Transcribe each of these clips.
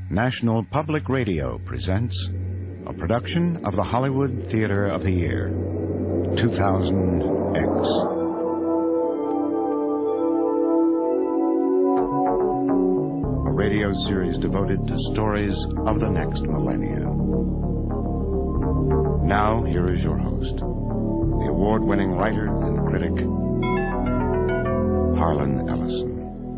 National Public Radio presents a production of the Hollywood Theater of the Year, 2000X. A radio series devoted to stories of the next millennia. Now, here is your host, the award-winning writer and critic, Harlan Ellison.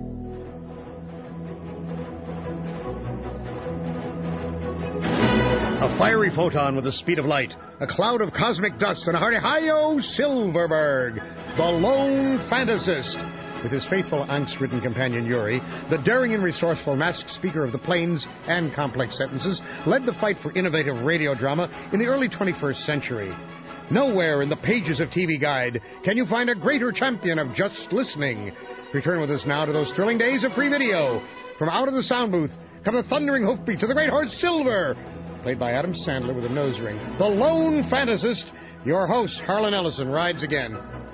A fiery photon with the speed of light, a cloud of cosmic dust, and a hearty hi-yo Silverberg, the lone fantasist. With his faithful angst-ridden companion Yuri, the daring and resourceful masked speaker of the plains and complex sentences led the fight for innovative radio drama in the early 21st century. Nowhere in the pages of TV Guide can you find a greater champion of just listening. Return with us now to those thrilling days of free video. From out of the sound booth come the thundering hoofbeats of the great horse Silver, played by Adam Sandler with a nose ring. The lone fantasist, your host, Harlan Ellison, rides again.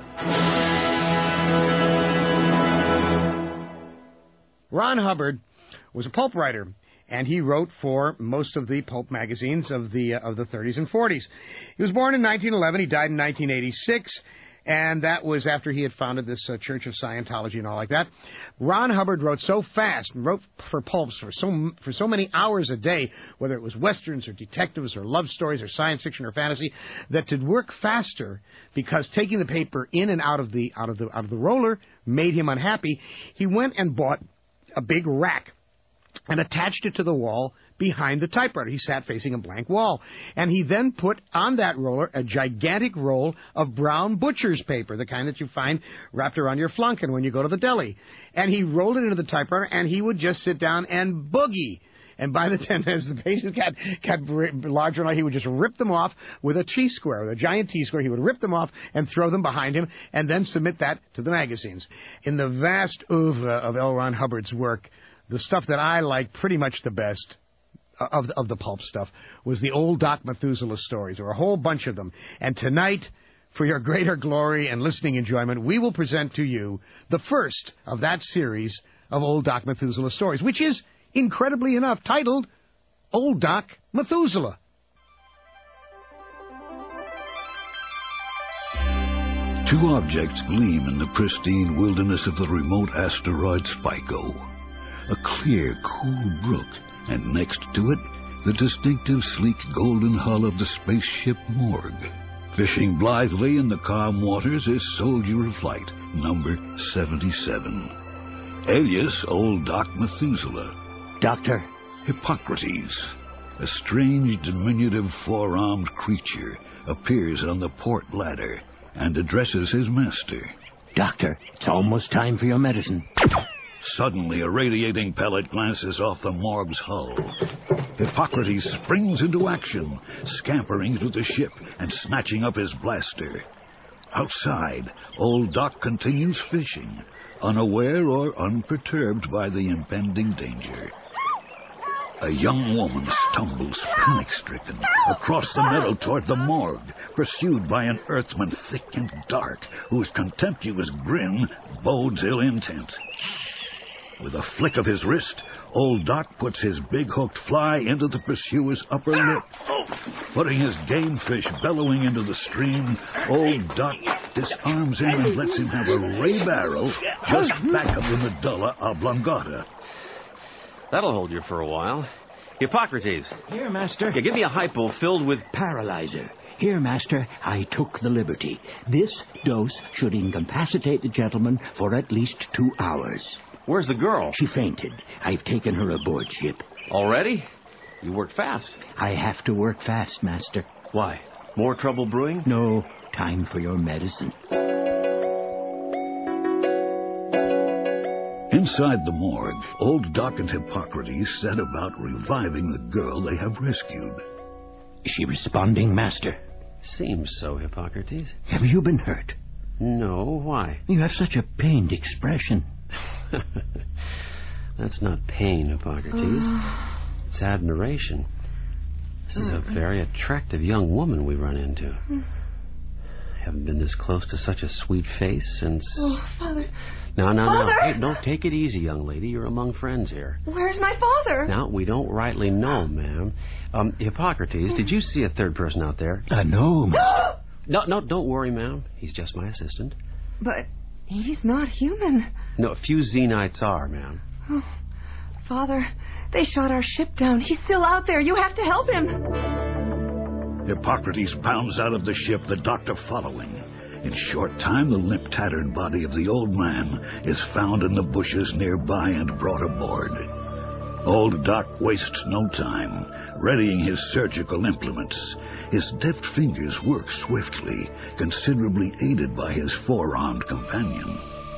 Ron Hubbard was a pulp writer, and he wrote for most of the pulp magazines of the 30s and 40s. He was born in 1911. He died in 1986, and that was after he had founded this Church of Scientology and all like that. Ron Hubbard wrote so fast and wrote for pulps for so many hours a day, whether it was westerns or detectives or love stories or science fiction or fantasy, that to work faster, because taking the paper in and out of the roller made him unhappy, he went and bought a big rack and attached it to the wall behind the typewriter. He sat facing a blank wall. And he then put on that roller a gigantic roll of brown butcher's paper, the kind that you find wrapped around your flunkin when you go to the deli. And he rolled it into the typewriter, and he would just sit down and boogie. And by the time as the pages got larger, he would just rip them off with a T-square, with a giant T-square. He would rip them off and throw them behind him and then submit that to the magazines. In the vast oeuvre of L. Ron Hubbard's work, the stuff that I like pretty much the best of the pulp stuff was the old Doc Methuselah stories. There were a whole bunch of them. And tonight, for your greater glory and listening enjoyment, we will present to you the first of that series of old Doc Methuselah stories, which is, incredibly enough, titled Old Doc Methuselah. Two objects gleam in the pristine wilderness of the remote asteroid Spico. A clear, cool brook, and next to it, the distinctive, sleek golden hull of the spaceship Morgue. Fishing blithely in the calm waters is Soldier of Flight, number 77. Alias Old Doc Methuselah. Doctor? Hippocrates, a strange, diminutive, four-armed creature, appears on the port ladder and addresses his master. Doctor, it's almost time for your medicine. Suddenly, a radiating pellet glances off the Morgue's hull. Hippocrates springs into action, scampering to the ship and snatching up his blaster. Outside, Old Doc continues fishing, unaware or unperturbed by the impending danger. A young woman stumbles, panic-stricken, across the meadow toward the Morgue, pursued by an earthman thick and dark, whose contemptuous grin bodes ill intent. With a flick of his wrist, Old Doc puts his big hooked fly into the pursuer's upper lip. Putting his game fish bellowing into the stream, Old Doc disarms him and lets him have a ray barrel just back of the medulla oblongata. That'll hold you for a while. Hippocrates. Here, Master. Yeah, give me a hypo filled with... Paralyzer. Here, Master, I took the liberty. This dose should incapacitate the gentleman for at least 2 hours. Where's the girl? She fainted. I've taken her aboard ship. Already? You work fast. I have to work fast, Master. Why? More trouble brewing? No. Time for your medicine. Inside the Morgue, Old Doc and Hippocrates set about reviving the girl they have rescued. Is she responding, Master? Seems so, Hippocrates. Have you been hurt? No. Why? You have such a pained expression. That's not pain, Hippocrates. It's admiration. This is a very attractive young woman we run into. haven't been this close to such a sweet face since... Oh, Father. No. Father! Hey, don't take it easy, young lady. You're among friends here. Where's my father? Now, we don't rightly know, ma'am. Hippocrates, did you see a third person out there? No, Master. No, don't worry, ma'am. He's just my assistant. But he's not human. No, few Xenites are, ma'am. Oh, Father, they shot our ship down. He's still out there. You have to help him. Hippocrates bounds out of the ship, the doctor following. In short time, the limp, tattered body of the old man is found in the bushes nearby and brought aboard. Old Doc wastes no time, readying his surgical implements. His deft fingers work swiftly, considerably aided by his four-armed companion.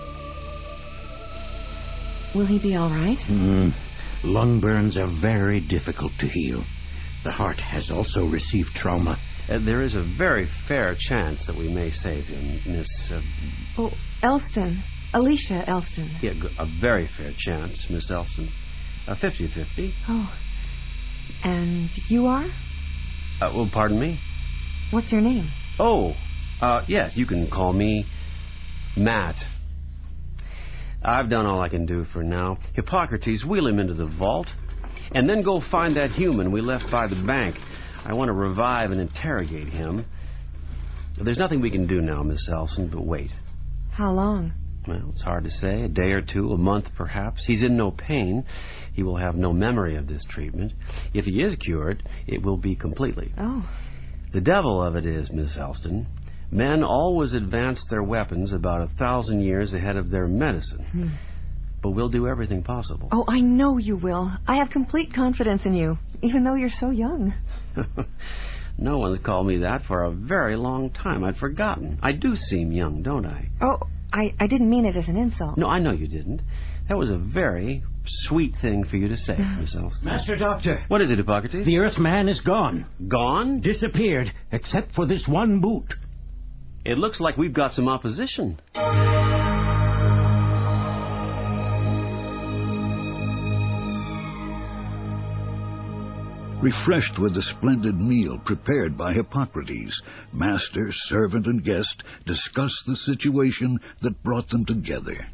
Will he be all right? Lung burns are very difficult to heal. The heart has also received trauma. There is a very fair chance that we may save him, Miss... Oh, Elston. Alicia Elston. Yeah, a very fair chance, Miss Elston. 50-50. Oh. And you are? Well, pardon me? What's your name? Oh, yes, you can call me Matt. I've done all I can do for now. Hippocrates, wheel him into the vault, and then go find that human we left by the bank. I want to revive and interrogate him. There's nothing we can do now, Miss Elson, but wait. How long? Well, it's hard to say. A day or two, a month perhaps. He's in no pain. He will have no memory of this treatment. If he is cured, it will be completely. Oh. The devil of it is, Miss Elston, men always advance their weapons about 1,000 years ahead of their medicine. But we'll do everything possible. Oh, I know you will. I have complete confidence in you, even though you're so young. No one's called me that for a very long time. I'd forgotten. I do seem young, don't I? Oh, I didn't mean it as an insult. No, I know you didn't. That was a very sweet thing for you to say, Miss Elston. Master Doctor. What is it, Hippocrates? The Earthman is gone. Gone? Disappeared, except for this one boot. It looks like we've got some opposition. Refreshed with the splendid meal prepared by Hippocrates, master, servant, and guest discuss the situation that brought them together.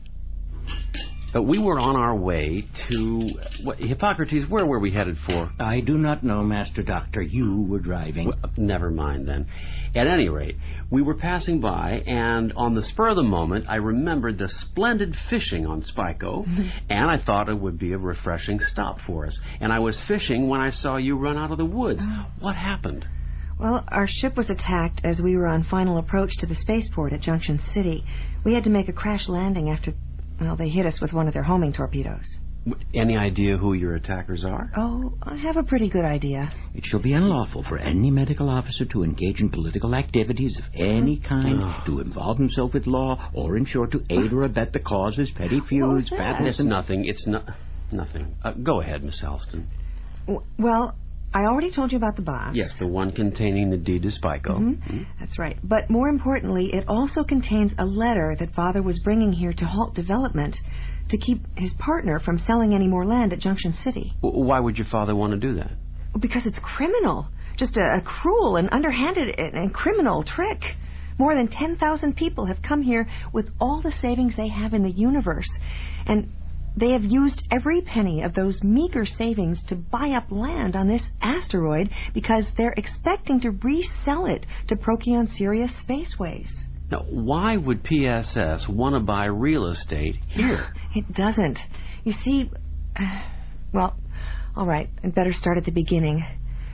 We were on our way to... Hippocrates, where were we headed for? I do not know, Master Doctor. You were driving. Well, never mind, then. At any rate, we were passing by, and on the spur of the moment, I remembered the splendid fishing on Spico, and I thought it would be a refreshing stop for us. And I was fishing when I saw you run out of the woods. What happened? Well, our ship was attacked as we were on final approach to the spaceport at Junction City. We had to make a crash landing after... Well, they hit us with one of their homing torpedoes. Any idea who your attackers are? Oh, I have a pretty good idea. It shall be unlawful for any medical officer to engage in political activities of any kind, to involve himself with law, or in short, to aid or abet the causes, petty feuds, fatness, and... Nothing. It's nothing. Go ahead, Miss Elston. Well, I already told you about the box. Yes, the one containing the deed to Spico. That's right. But more importantly, it also contains a letter that Father was bringing here to halt development, to keep his partner from selling any more land at Junction City. Why would your father want to do that? Because it's criminal. Just a cruel and underhanded and criminal trick. More than 10,000 people have come here with all the savings they have in the universe. And they have used every penny of those meager savings to buy up land on this asteroid because they're expecting to resell it to Procyon Sirius Spaceways. Now, why would PSS want to buy real estate here? It doesn't. You see, well, all right, I'd better start at the beginning.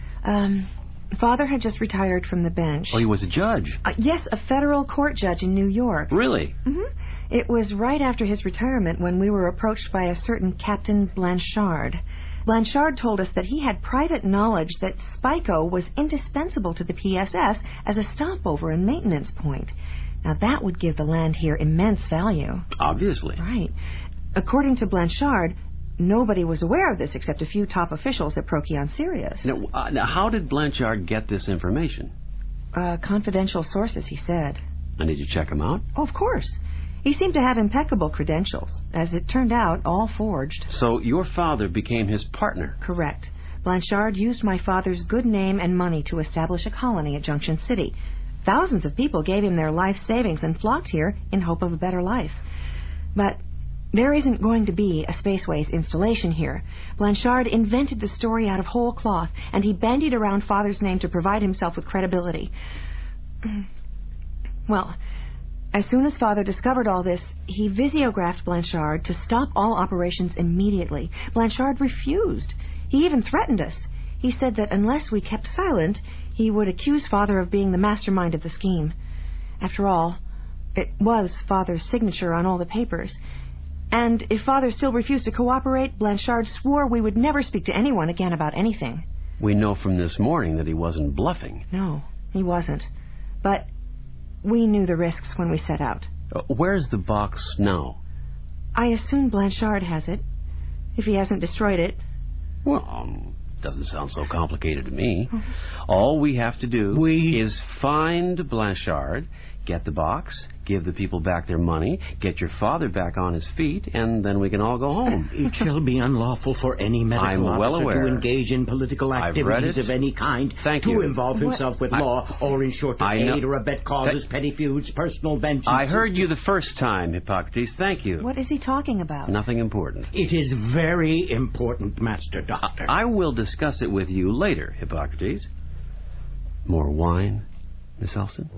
Father had just retired from the bench. Oh, he was a judge? Yes, a federal court judge in New York. Really? It was right after his retirement when we were approached by a certain Captain Blanchard. Blanchard told us that he had private knowledge that Spico was indispensable to the PSS as a stopover and maintenance point. Now, that would give the land here immense value. Obviously. Right. According to Blanchard, nobody was aware of this except a few top officials at Procyon Sirius. Now, how did Blanchard get this information? Confidential sources, he said. And did you check him out? Oh, of course. He seemed to have impeccable credentials. As it turned out, all forged. So your father became his partner? Correct. Blanchard used my father's good name and money to establish a colony at Junction City. Thousands of people gave him their life savings and flocked here in hope of a better life. But there isn't going to be a Spaceways installation here. Blanchard invented the story out of whole cloth, and he bandied around Father's name to provide himself with credibility. Well, as soon as Father discovered all this, he visiographed Blanchard to stop all operations immediately. Blanchard refused. He even threatened us. He said that unless we kept silent, he would accuse Father of being the mastermind of the scheme. After all, it was Father's signature on all the papers. And if Father still refused to cooperate, Blanchard swore we would never speak to anyone again about anything. We know from this morning that he wasn't bluffing. No, he wasn't. But we knew the risks when we set out. Where's the box now? I assume Blanchard has it, if he hasn't destroyed it. Well, doesn't sound so complicated to me. All we have to do is find Blanchard, get the box, give the people back their money, get your father back on his feet, and then we can all go home. It shall be unlawful for any medical officer to engage in political activities of any kind, to involve himself with law, or in short, to aid or abet causes, petty feuds, personal vengeance. I heard you the first time, Hippocrates. Thank you. What is he talking about? Nothing important. It is very important, Master Doctor. I will discuss it with you later, Hippocrates. More wine, Miss Elston?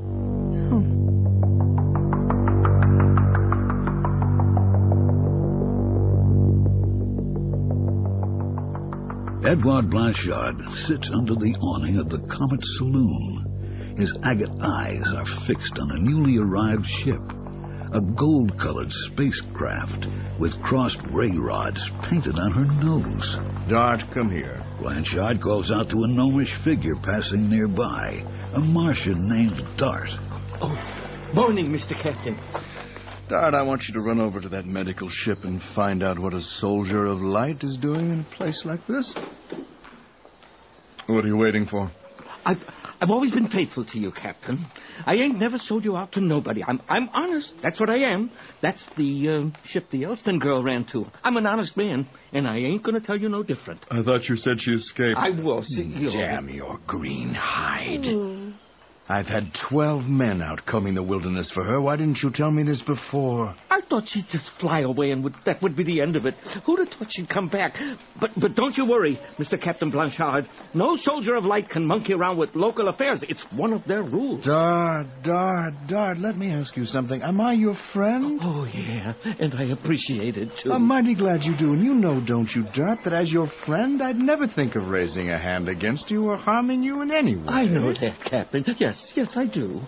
Edouard Blanchard sits under the awning of the Comet Saloon. His agate eyes are fixed on a newly arrived ship, a gold-colored spacecraft with crossed ray rods painted on her nose. Dart, come here. Blanchard calls out to a gnomish figure passing nearby, a Martian named Dart. Oh, morning, Mr. Captain. Dart, I want you to run over to that medical ship and find out what a soldier of light is doing in a place like this. What are you waiting for? I've always been faithful to you, Captain. I ain't never sold you out to nobody. I'm honest. That's what I am. That's the ship the Elston girl ran to. I'm an honest man, and I ain't going to tell you no different. I thought you said she escaped. I will. Damn your green hide. I've had 12 men out combing the wilderness for her. Why didn't you tell me this before? I thought she'd just fly away, and that would be the end of it. Who'd have thought she'd come back? But don't you worry, Mr. Captain Blanchard. No soldier of light can monkey around with local affairs. It's one of their rules. Dart, let me ask you something. Am I your friend? Oh, yeah, and I appreciate it, too. I'm mighty glad you do, and you know, don't you, Dart, that as your friend, I'd never think of raising a hand against you or harming you in any way. I know that, Captain. Yes, I do.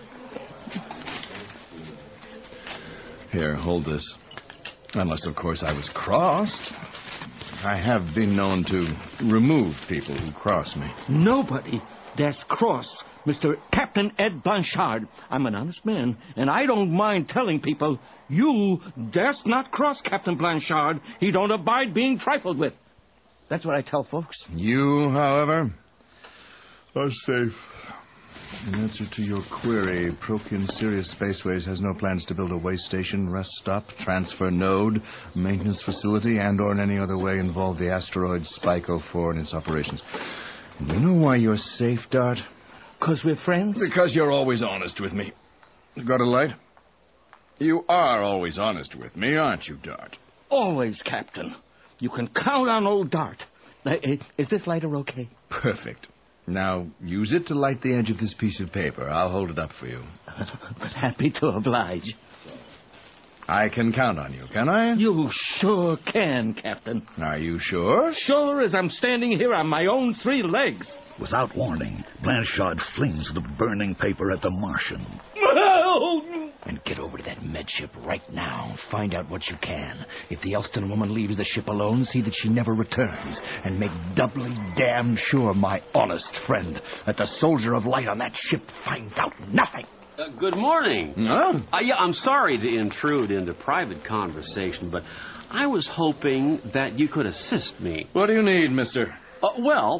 Here, hold this. Unless, of course, I was crossed. I have been known to remove people who cross me. Nobody dares cross Mr. Captain Ed Blanchard. I'm an honest man, and I don't mind telling people, you darest not cross Captain Blanchard. He don't abide being trifled with. That's what I tell folks. You, however, are safe. In answer to your query, Procyon Sirius Spaceways has no plans to build a way station, rest stop, transfer node, maintenance facility, and or in any other way involve the asteroid Spike 04 in its operations. Do you know why you're safe, Dart? 'Cause we're friends? Because you're always honest with me. Got a light? You are always honest with me, aren't you, Dart? Always, Captain. You can count on old Dart. Is this lighter okay? Perfect. Now, use it to light the edge of this piece of paper. I'll hold it up for you. Happy to oblige. I can count on you, can I? You sure can, Captain. Are you sure? Sure as I'm standing here on my own 3 legs. Without warning, Blanchard flings the burning paper at the Martian. And get over to that med ship right now. Find out what you can. If the Elston woman leaves the ship alone, see that she never returns. And make doubly damn sure, my honest friend, that the soldier of light on that ship finds out nothing. Good morning. Huh? I'm sorry to intrude into private conversation, but I was hoping that you could assist me. What do you need, mister?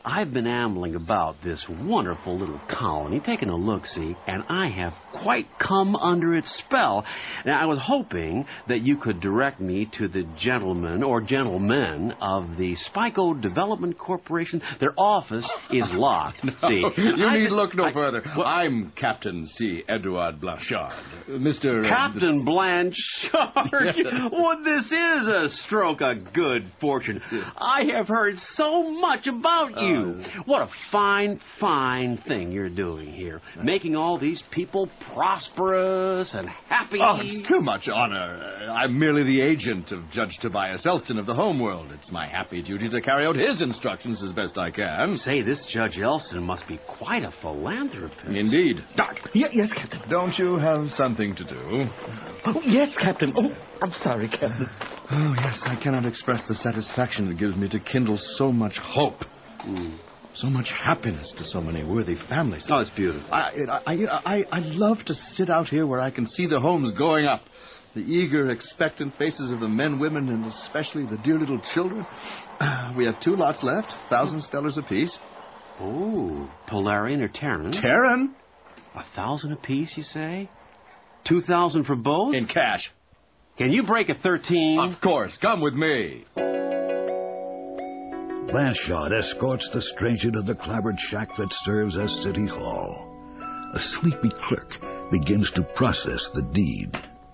I've been ambling about this wonderful little colony, taking a look-see, and I have quite come under its spell. Now, I was hoping that you could direct me to the gentleman or gentlemen of the Spico Development Corporation. Their office is locked. See, you need look no further. Well, I'm Captain C. Edouard Blanchard. Mr. Captain Blanchard? Well, this is a stroke of good fortune. I have heard so much about you. What a fine, fine thing you're doing here. Making all these people prosperous and happy. Oh, it's too much honor. I'm merely the agent of Judge Tobias Elston of the Homeworld. It's my happy duty to carry out his instructions as best I can. Say, this Judge Elston must be quite a philanthropist. Indeed. Yes, Captain. Don't you have something to do? Oh, yes, Captain. Oh, I'm sorry, Captain. Oh, yes, I cannot express the satisfaction it gives me to kindle so much hope. So much happiness to so many worthy families. Oh, it's beautiful. I love to sit out here where I can see the homes going up. The eager, expectant faces of the men, women, and especially the dear little children. We have 2 lots left, 1,000 stellars apiece. Oh, Polarian or Terran? Terran? 1,000 apiece, you say? 2,000 for both? In cash. Can you break a 13? Of course. Come with me. Blanchard escorts the stranger to the clapboard shack that serves as City Hall. A sleepy clerk begins to process the deed.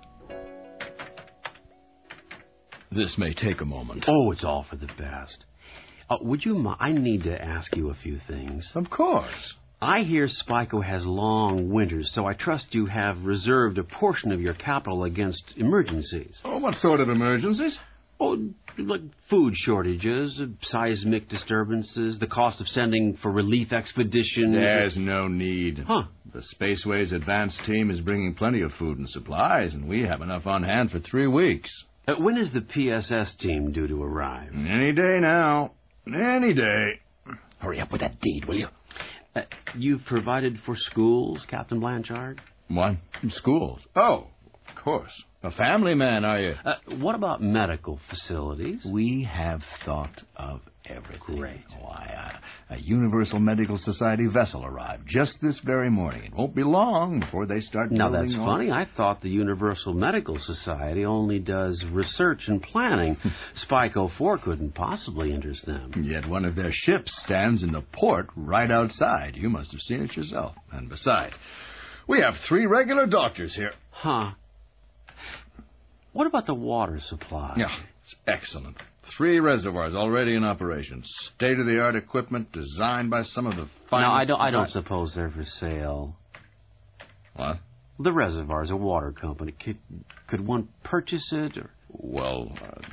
This may take a moment. Oh, it's all for the best. Would you mind? I need to ask you a few things. Of course. I hear Spico has long winters, so I trust you have reserved a portion of your capital against emergencies. Oh, what sort of emergencies? Oh, like food shortages, seismic disturbances, the cost of sending for relief expedition. There's no need. Huh. The Spaceways advance team is bringing plenty of food and supplies, and we have enough on hand for 3 weeks. When is the PSS team due to arrive? Any day now. Any day. Hurry up with that deed, will you? You've provided for schools, Captain Blanchard? What? Schools? Oh, of course. A family man, are you? What about medical facilities? We have thought of everything. Great. Why, a Universal Medical Society vessel arrived just this very morning. It won't be long before they start Now, building that's funny. I thought the Universal Medical Society only does research and planning. Spico 4 couldn't possibly interest them. Yet one of their ships stands in the port right outside. You must have seen it yourself. And besides, we have 3 regular doctors here. Huh. What about the water supply? Yeah, it's excellent. 3 reservoirs already in operation. State-of-the-art equipment designed by some of the finest... No, I don't suppose they're for sale. What? The reservoir's a water company. Could one purchase it? Or? Well,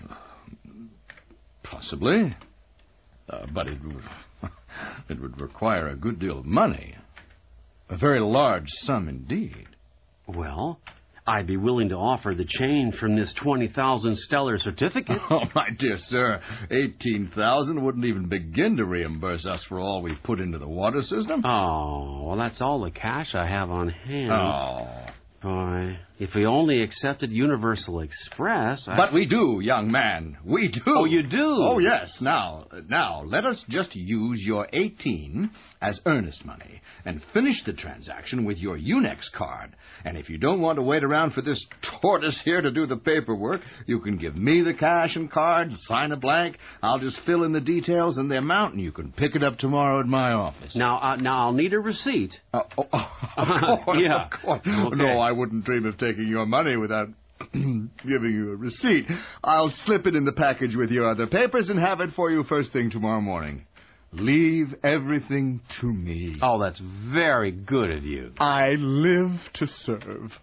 possibly. But it would require a good deal of money. A very large sum indeed. Well, I'd be willing to offer the change from this 20,000 stellar certificate. Oh, my dear sir, 18,000 wouldn't even begin to reimburse us for all we've put into the water system. Oh, well, that's all the cash I have on hand. Oh. Boy, if we only accepted Universal Express... But we do, young man. We do. Oh, you do? Oh, yes. Now, let us just use your 18 as earnest money and finish the transaction with your Unex card. And if you don't want to wait around for this tortoise here to do the paperwork, you can give me the cash and card, sign a blank. I'll just fill in the details and the amount, and you can pick it up tomoron at my office. Now I'll need a receipt. Of course, yeah. Of course. Okay. No, I wouldn't dream of taking your money without giving you a receipt. I'll slip it in the package with your other papers and have it for you first thing tomorrow morning. Leave everything to me. Oh, that's very good of you. I live to serve.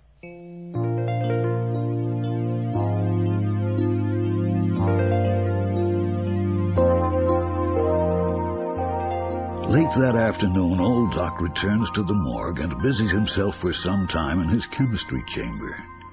Late that afternoon, old Doc returns to the morgue and busies himself for some time in his chemistry chamber.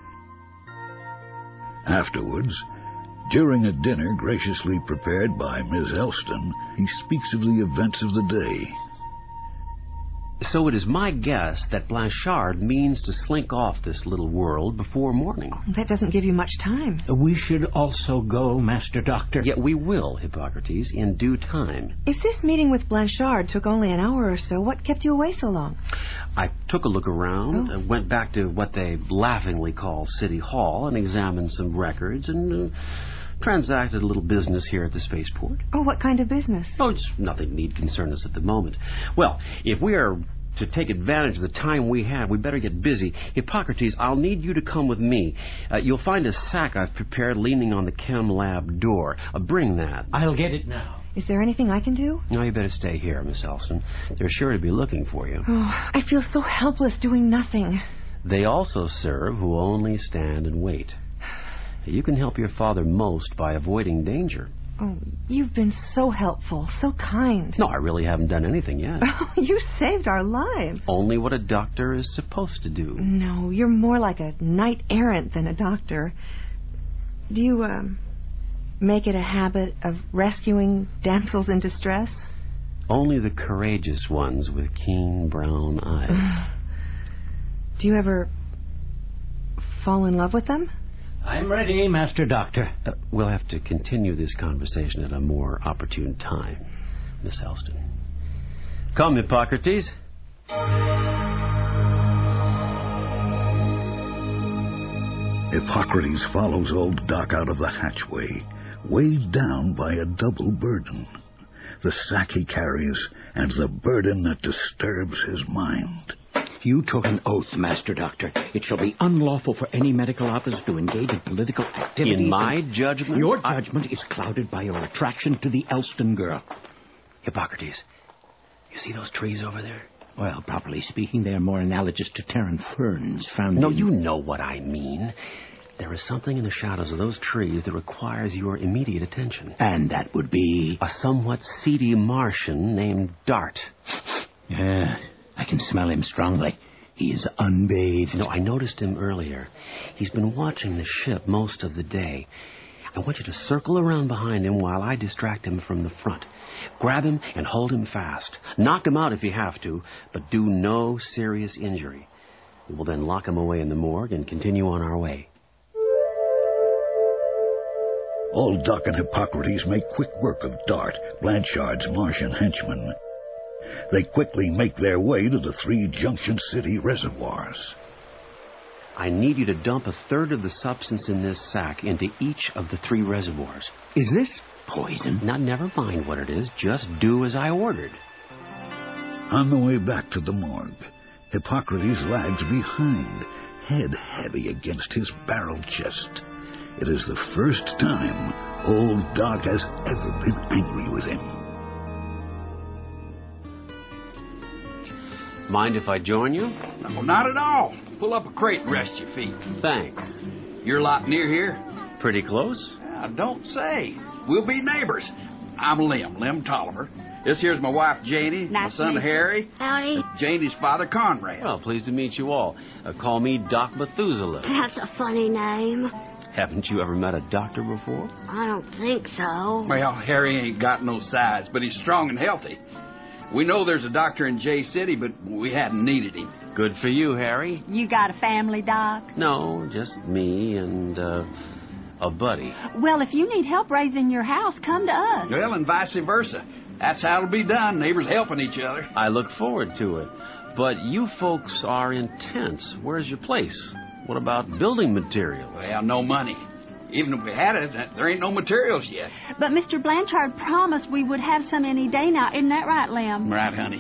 Afterwards, during a dinner graciously prepared by Miss Elston, he speaks of the events of the day. So it is my guess that Blanchard means to slink off this little world before morning. That doesn't give you much time. We should also go, Master Doctor. Yet we will, Hippocrates, in due time. If this meeting with Blanchard took only an hour or so, what kept you away so long? I took a look around, went back to what they laughingly call City Hall, and examined some records, and transacted a little business here at the spaceport. Oh, what kind of business? Oh, just nothing need concern us at the moment. Well, if we are to take advantage of the time we have, we better get busy. Hippocrates, I'll need you to come with me. You'll find a sack I've prepared leaning on the chem lab door. Bring that. I'll get it now. Is there anything I can do? No, you better stay here, Miss Elston. They're sure to be looking for you. Oh, I feel so helpless doing nothing. They also serve who only stand and wait. You can help your father most by avoiding danger. Oh, you've been so helpful, so kind. No, I really haven't done anything yet. Oh, you saved our lives. Only what a doctor is supposed to do. No, you're more like a knight-errant than a doctor. Do you, make it a habit of rescuing damsels in distress? Only the courageous ones with keen brown eyes. Do you ever fall in love with them? I'm ready, Master Doctor. We'll have to continue this conversation at a more opportune time, Miss Elston. Come, Hippocrates. Hippocrates follows old Doc out of the hatchway, weighed down by a double burden. The sack he carries and the burden that disturbs his mind. You took an oath, Master Doctor. It shall be unlawful for any medical officer to engage in political activity. In my judgment? Your judgment is clouded by your attraction to the Elston girl. Hippocrates, you see those trees over there? Well, properly speaking, they are more analogous to Terran ferns found No, in... you know what I mean. There is something in the shadows of those trees that requires your immediate attention. And that would be... A somewhat seedy Martian named Dart. Yeah, I can smell him strongly. He is unbathed. No, I noticed him earlier. He's been watching the ship most of the day. I want you to circle around behind him while I distract him from the front. Grab him and hold him fast. Knock him out if you have to, but do no serious injury. We will then lock him away in the morgue and continue on our way. Old Doc and Hippocrates make quick work of Dart, Blanchard's Martian henchman. They quickly make their way to the 3 Junction City reservoirs. I need you to dump a third of the substance in this sack into each of the 3 reservoirs. Is this poison? Now, never mind what it is. Just do as I ordered. On the way back to the morgue, Hippocrates lags behind, head heavy against his barrel chest. It is the first time old Doc has ever been angry with him. Mind if I join you? No, not at all. Pull up a crate and rest your feet. Thanks. You're a lot near here? Pretty close? Don't say. We'll be neighbors. I'm Lem Tolliver. This here's my wife, Janie, my son, Harry. Howdy. Janie's father, Conrad. Well, pleased to meet you all. Call me Doc Methuselah. That's a funny name. Haven't you ever met a doctor before? I don't think so. Well, Harry ain't got no size, but he's strong and healthy. We know there's a doctor in J City, but we hadn't needed him. Good for you, Harry. You got a family, Doc? No, just me and, a buddy. Well, if you need help raising your house, come to us. Well, and vice versa. That's how it'll be done, neighbors helping each other. I look forward to it. But you folks are intense. Where's your place? What about building materials? Well, no money. Even if we had it, there ain't no materials yet. But Mr. Blanchard promised we would have some any day now. Isn't that right, Lem? Right, honey.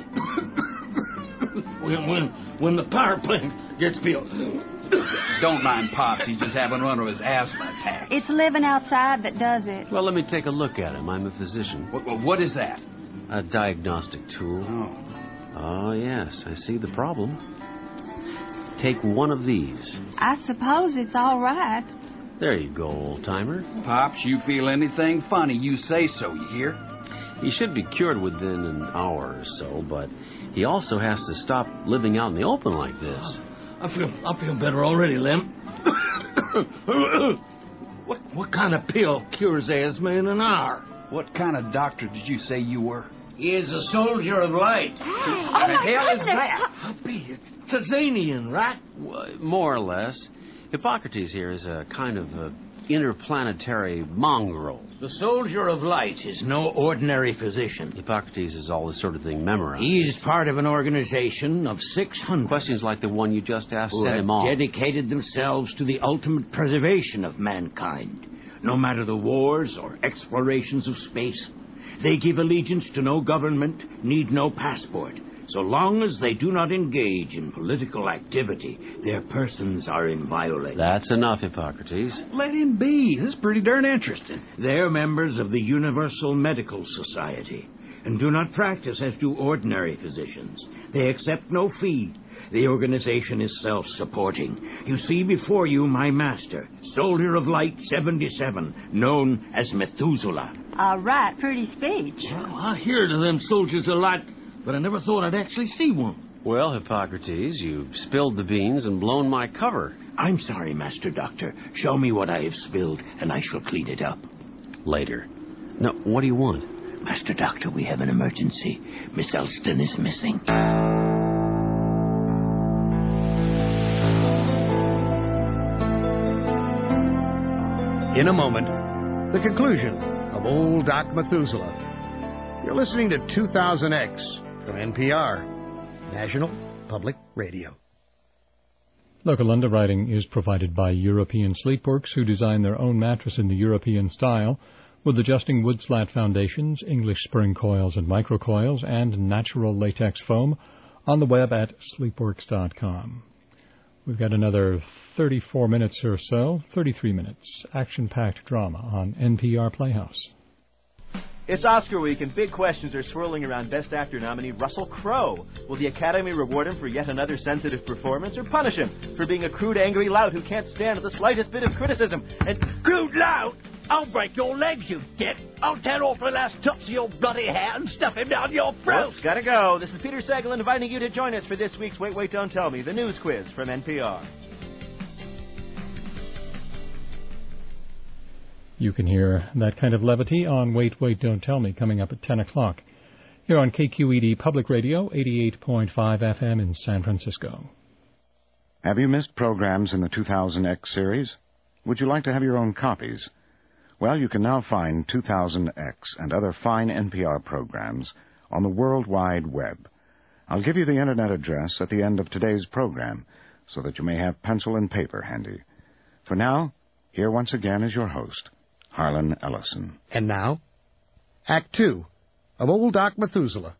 When the power plant gets built. Don't mind Pops. He's just having one of his asthma attacks. It's living outside that does it. Well, let me take a look at him. I'm a physician. What is that? A diagnostic tool. Oh, yes. I see the problem. Take one of these. I suppose it's all right. There you go, old-timer. Pops, you feel anything funny, you say so, you hear? He should be cured within an hour or so, but he also has to stop living out in the open like this. I feel better already, Lem. What kind of pill cures asthma in an hour? What kind of doctor did you say you were? He is a soldier of light. Oh, the hell is that? It's Tazanian, right? More or less. Hippocrates here is a kind of interplanetary mongrel. The soldier of light is no ordinary physician. Hippocrates is all this sort of thing memorized. He's part of an organization of 600. Questions like the one you just asked who set him off. Dedicated themselves to the ultimate preservation of mankind, no matter the wars or explorations of space. They give allegiance to no government, need no passport. So long as they do not engage in political activity, their persons are inviolate. That's enough, Hippocrates. Let him be. This is pretty darn interesting. They're members of the Universal Medical Society and do not practice as do ordinary physicians. They accept no fee. The organization is self-supporting. You see before you my master, Soldier of Light 77, known as Methuselah. All right, pretty speech. Well, I hear to them soldiers of light, but I never thought I'd actually see one. Well, Hippocrates, you've spilled the beans and blown my cover. I'm sorry, Master Doctor. Show me what I have spilled, and I shall clean it up. Later. No, what do you want? Master Doctor, we have an emergency. Miss Elston is missing. In a moment, the conclusion of Old Doc Methuselah. You're listening to 2000X from NPR, National Public Radio. Local underwriting is provided by European Sleepworks, who design their own mattress in the European style, with adjusting wood slat foundations, English spring coils and microcoils, and natural latex foam, on the web at sleepworks.com. We've got another 34 minutes or so, 33 minutes, action-packed drama on NPR Playhouse. It's Oscar week, and big questions are swirling around Best Actor nominee Russell Crowe. Will the Academy reward him for yet another sensitive performance, or punish him for being a crude, angry lout who can't stand the slightest bit of criticism? And crude lout? I'll break your legs, you dick. I'll tear off the last tufts of your bloody hair and stuff him down your throat. Whoops, gotta go. This is Peter Sagal inviting you to join us for this week's Wait, Wait, Don't Tell Me, the news quiz from NPR. You can hear that kind of levity on Wait, Wait, Don't Tell Me coming up at 10 o'clock here on KQED Public Radio, 88.5 FM in San Francisco. Have you missed programs in the 2000X series? Would you like to have your own copies? Well, you can now find 2000X and other fine NPR programs on the World Wide Web. I'll give you the Internet address at the end of today's program so that you may have pencil and paper handy. For now, here once again is your host, Harlan Ellison. And now, Act 2 of Old Doc Methuselah.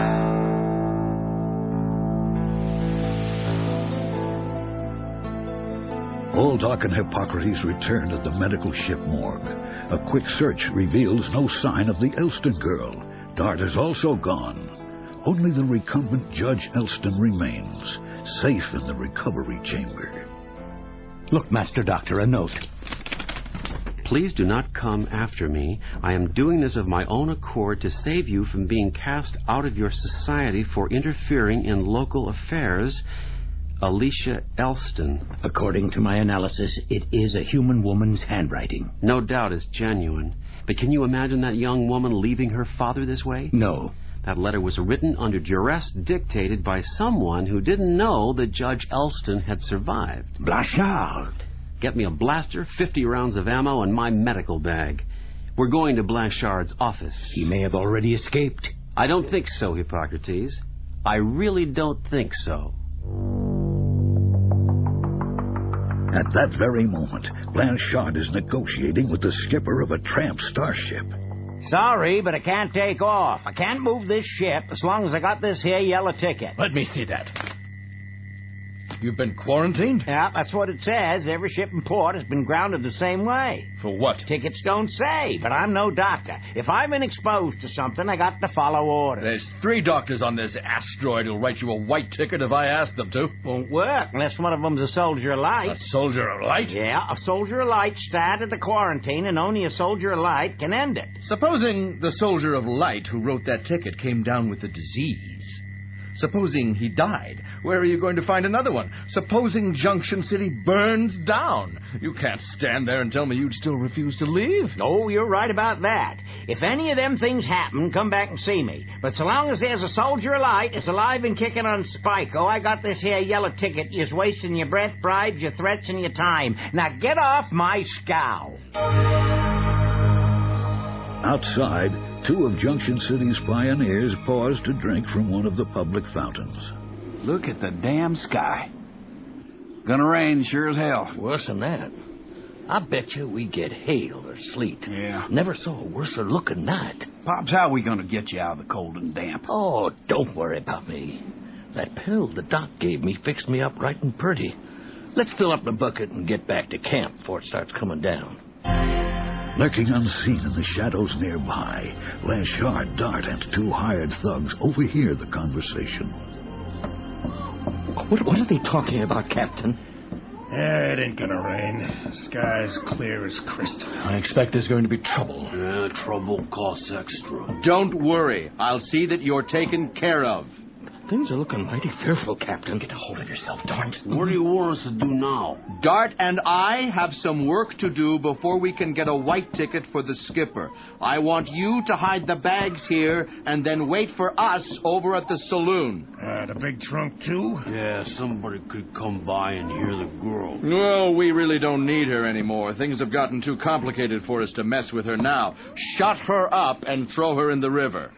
Old Doc and Hippocrates return to the medical ship morgue. A quick search reveals no sign of the Elston girl. Dart is also gone. Only the recumbent Judge Elston remains, safe in the recovery chamber. Look, Master Doctor, a note. Please do not come after me. I am doing this of my own accord to save you from being cast out of your society for interfering in local affairs. Alicia Elston. According to my analysis, it is a human woman's handwriting. No doubt it's genuine. But can you imagine that young woman leaving her father this way? No. That letter was written under duress, dictated by someone who didn't know that Judge Elston had survived. Blanchard. Get me a blaster, 50 rounds of ammo, and my medical bag. We're going to Blanchard's office. He may have already escaped. I don't think so, Hippocrates. I really don't think so. At that very moment, Blanchard is negotiating with the skipper of a tramp starship. Sorry, but I can't take off. I can't move this ship as long as I got this here yellow ticket. Let me see that. You've been quarantined? Yeah, that's what it says. Every ship in port has been grounded the same way. For what? Tickets don't say, but I'm no doctor. If I've been exposed to something, I got to follow orders. There's 3 doctors on this asteroid who'll write you a white ticket if I ask them to. Won't work unless one of them's a soldier of light. A soldier of light? Yeah, a soldier of light started the quarantine, and only a soldier of light can end it. Supposing the soldier of light who wrote that ticket came down with the disease. Supposing he died, where are you going to find another one? Supposing Junction City burned down. You can't stand there and tell me you'd still refuse to leave. Oh, you're right about that. If any of them things happen, come back and see me. But so long as there's a soldier of light, it's alive and kicking on Spiko, I got this here yellow ticket. You're wasting your breath, bribes, your threats, and your time. Now get off my scow. Outside, two of Junction City's pioneers paused to drink from one of the public fountains. Look at the damn sky. Gonna rain sure as hell. Worse than that. I bet you we get hail or sleet. Yeah. Never saw a worser looking night. Pops, how are we gonna get you out of the cold and damp? Oh, don't worry about me. That pill the doc gave me fixed me up right and pretty. Let's fill up the bucket and get back to camp before it starts coming down. Lurking unseen in the shadows nearby, Blanchard, Dart, and two hired thugs overhear the conversation. What are they talking about, Captain? It ain't gonna rain. Sky's clear as crystal. I expect there's going to be trouble. Trouble costs extra. Don't worry. I'll see that you're taken care of. Things are looking mighty fearful, Captain. Get a hold of yourself, Dart. What do you want us to do now? Dart and I have some work to do before we can get a white ticket for the skipper. I want you to hide the bags here and then wait for us over at the saloon. The big trunk, too? Yeah, somebody could come by and hear the girl. Well, we really don't need her anymore. Things have gotten too complicated for us to mess with her now. Shut her up and throw her in the river.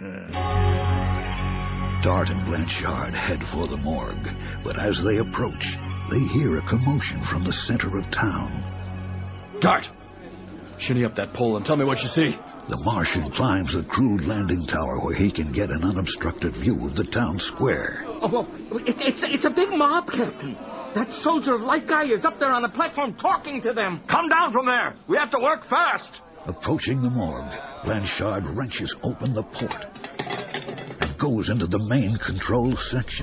Dart and Blanchard head for the morgue, but as they approach, they hear a commotion from the center of town. Dart! Shinny up that pole and tell me what you see. The Martian climbs the crude landing tower where he can get an unobstructed view of the town square. Oh, well, it's a big mob, Captain. That soldier of light guy is up there on the platform talking to them. Come down from there. We have to work fast. Approaching the morgue, Blanchard wrenches open the port and goes into the main control section.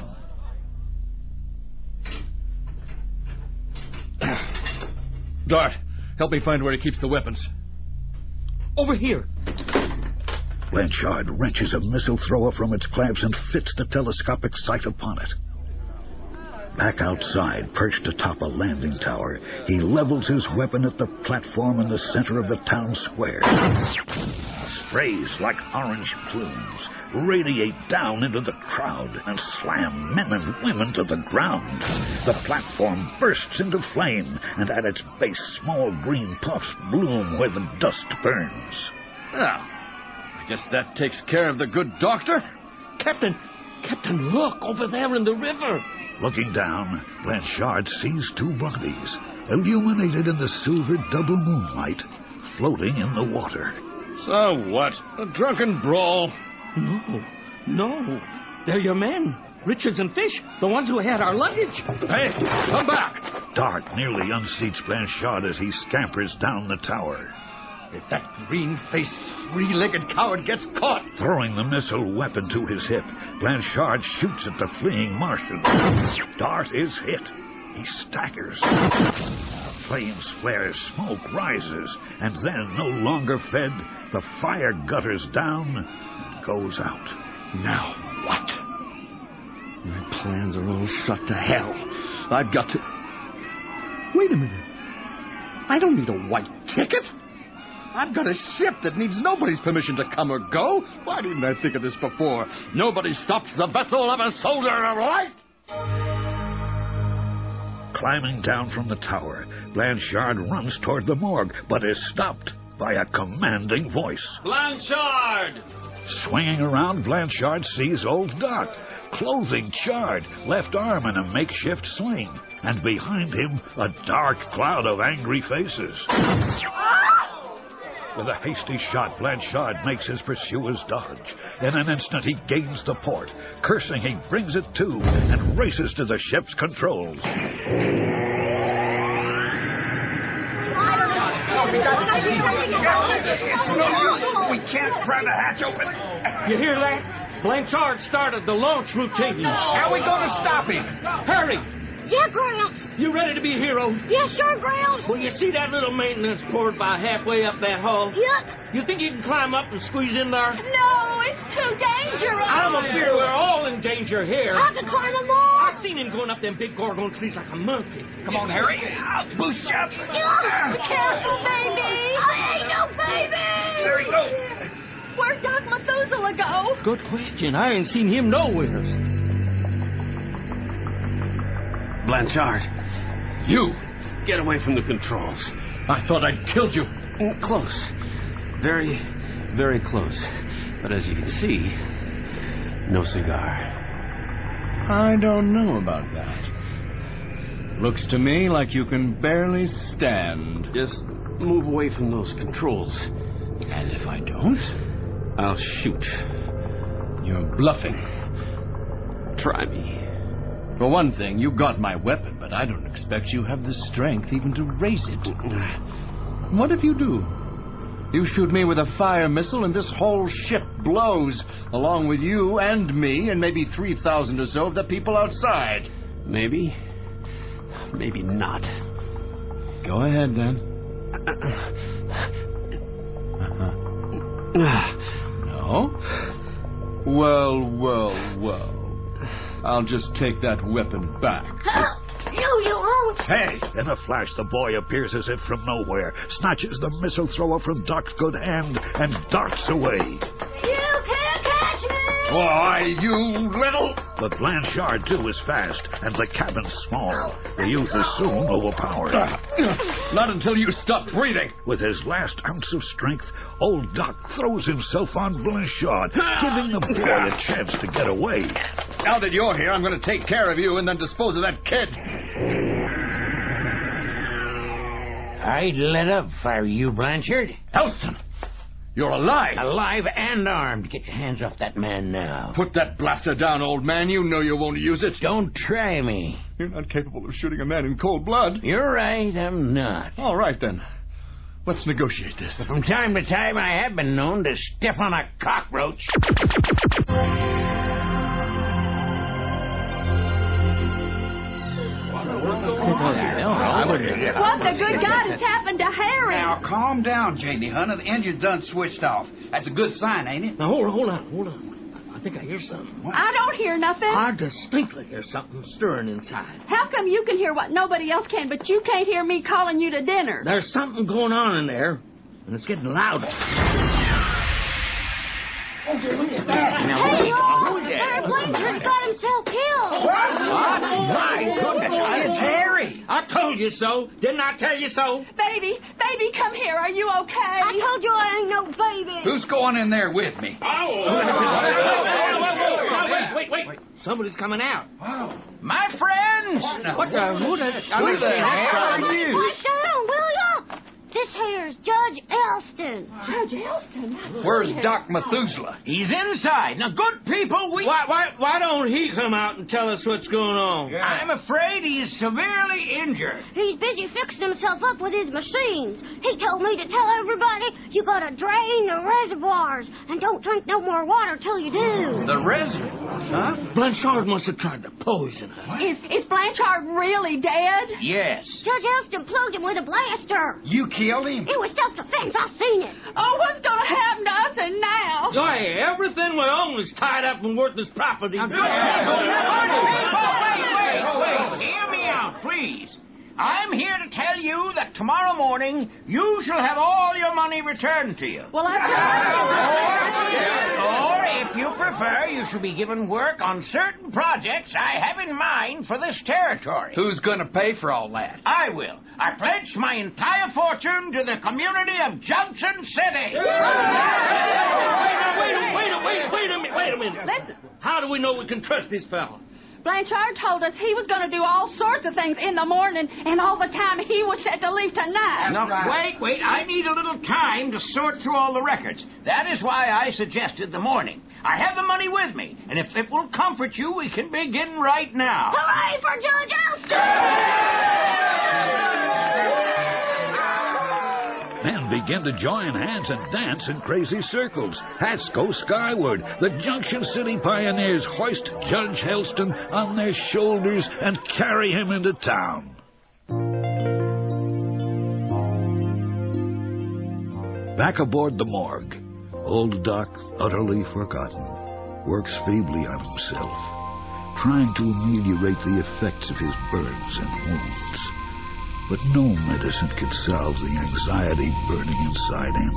Dart, help me find where he keeps the weapons. Over here. Blanchard wrenches a missile thrower from its clamps and fits the telescopic sight upon it. Back outside, perched atop a landing tower, he levels his weapon at the platform in the center of the town square. Sprays like orange plumes radiate down into the crowd and slam men and women to the ground. The platform bursts into flame, and at its base, small green puffs bloom where the dust burns. Now, I guess that takes care of the good doctor. Captain, look, over there in the river. Looking down, Blanchard sees two bodies, illuminated in the silver double moonlight, floating in the water. So what? A drunken brawl? No. They're your men. Richards and Fish, the ones who had our luggage. Hey, come back! Dart nearly unseats Blanchard as he scampers down the tower. If that green-faced, three-legged coward gets caught... Throwing the missile weapon to his hip, Blanchard shoots at the fleeing Martian. Dart is hit. He staggers. Flames flare, smoke rises, and then, no longer fed, the fire gutters down and goes out. Now what? My plans are all shut to hell. I've got to... Wait a minute. I don't need a white ticket. I've got a ship that needs nobody's permission to come or go. Why didn't I think of this before? Nobody stops the vessel of a soldier of light. Climbing down from the tower, Blanchard runs toward the morgue, but is stopped by a commanding voice. Blanchard! Swinging around, Blanchard sees old Dart, clothing charred, left arm in a makeshift sling, and behind him a dark cloud of angry faces. With a hasty shot, Blanchard makes his pursuers dodge. In an instant, he gains the port. Cursing, he brings it to and races to the ship's controls. We can't pry the hatch open. You hear that? Blanchard started the launch routine. How are we going to stop him? Hurry! Yeah, Gramps. You ready to be a hero? Yeah, sure, Gramps. Well, you see that little maintenance port about halfway up that hall? Yep. You think you can climb up and squeeze in there? No, it's too dangerous. I'm afraid we're all in danger here. I can climb them all. I've seen him going up them big gorgon trees like a monkey. Come on, Harry. I'll boost you up. Be careful, baby. I ain't no baby. There he goes. Where'd Doc Methuselah go? Good question. I ain't seen him nowhere. Blanchard, you get away from the controls. I thought I'd killed you. Close. Very, very close. But as you can see, no cigar. I don't know about that. Looks to me like you can barely stand. Just move away from those controls. And if I don't, I'll shoot. you're bluffing. Try me. For one thing, you got my weapon, but I don't expect you have the strength even to raise it. What if you do? You shoot me with a fire missile and this whole ship blows, along with you and me and maybe 3,000 or so of the people outside. Maybe. Maybe not. Go ahead, then. No? Well. I'll just take that weapon back. No, you won't. Hey! In a flash, the boy appears as if from nowhere, snatches the missile thrower from Doc's good hand, and darts away. You can't catch me. Why, you little... But Blanchard, too, is fast, and the cabin's small. The youth is soon overpowered. Not until you stop breathing. With his last ounce of strength, old Doc throws himself on Blanchard, giving the boy a chance to get away. Now that you're here, I'm going to take care of you and then dispose of that kid. I'd let up if I were you, Blanchard. Elston, you're alive. Alive and armed. Get your hands off that man now. Put that blaster down, old man. You know you won't use it. Don't try me. You're not capable of shooting a man in cold blood. You're right, I'm not. All right, then. Let's negotiate this. From time to time, I have been known to step on a cockroach. What the good God has happened to Harry? Now, calm down, Janie, honey. The engine's done switched off. That's a good sign, ain't it? Now, hold on. I think I hear something. I don't hear nothing. I distinctly hear something stirring inside. How come you can hear what nobody else can, but you can't hear me calling you to dinner? There's something going on in there, and it's getting louder. Hey, y'all! Harry Blanchard's got himself killed. What? My goodness, it's Harry. I told you so. Didn't I tell you so? Baby, come here. Are you okay? I told you I ain't no baby. Who's going in there with me? Wait. Somebody's coming out. Oh. My friends. What the? Who the hell are you? Sit down, will ya? This here's Judge Elston. Judge Elston? Where's Doc Methuselah? He's inside. Now, good people, Why don't he come out and tell us what's going on? Yeah. I'm afraid he's severely injured. He's busy fixing himself up with his machines. He told me to tell everybody you gotta drain the reservoirs and don't drink no more water till you do. The reservoirs, huh? Blanchard must have tried to poison her. Is Blanchard really dead? Yes. Judge Elston plugged him with a blaster. You killed him? It was self-defense. I seen it. Oh, what's gonna happen to us and now? Hey, everything we own is tied up in worthless property. Wait. Hear me out, please. I'm here to tell you that tomorrow morning you shall have all your money returned to you. Well, Or, if you prefer, you shall be given work on certain projects I have in mind for this territory. Who's going to pay for all that? I will. I pledge my entire fortune to the community of Junction City. Wait a minute. Listen. How do we know we can trust this fellow? Blanchard told us he was going to do all sorts of things in the morning, and all the time he was set to leave tonight. Now, wait. I need a little time to sort through all the records. That is why I suggested the morning. I have the money with me, and if it will comfort you, we can begin right now. Hooray for Judge Elston! Then men begin to join hands and dance in crazy circles. Hats go skyward. The Junction City pioneers hoist Judge Elston on their shoulders and carry him into town. Back aboard the morgue, old Doc, utterly forgotten, works feebly on himself, trying to ameliorate the effects of his burns and wounds. But no medicine can solve the anxiety burning inside him.